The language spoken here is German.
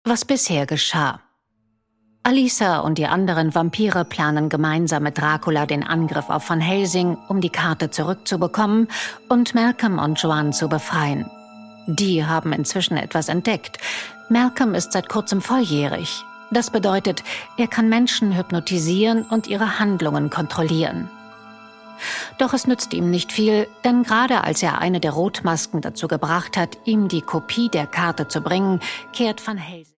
Was bisher geschah. Alisa und die anderen Vampire planen gemeinsam mit Dracula den Angriff auf Van Helsing, um die Karte zurückzubekommen und Malcolm und Joanne zu befreien. Die haben inzwischen etwas entdeckt. Malcolm ist seit kurzem volljährig. Das bedeutet, er kann Menschen hypnotisieren und ihre Handlungen kontrollieren. Doch es nützt ihm nicht viel, denn gerade als er eine der Rotmasken dazu gebracht hat, ihm die Kopie der Karte zu bringen, kehrt Van Helsing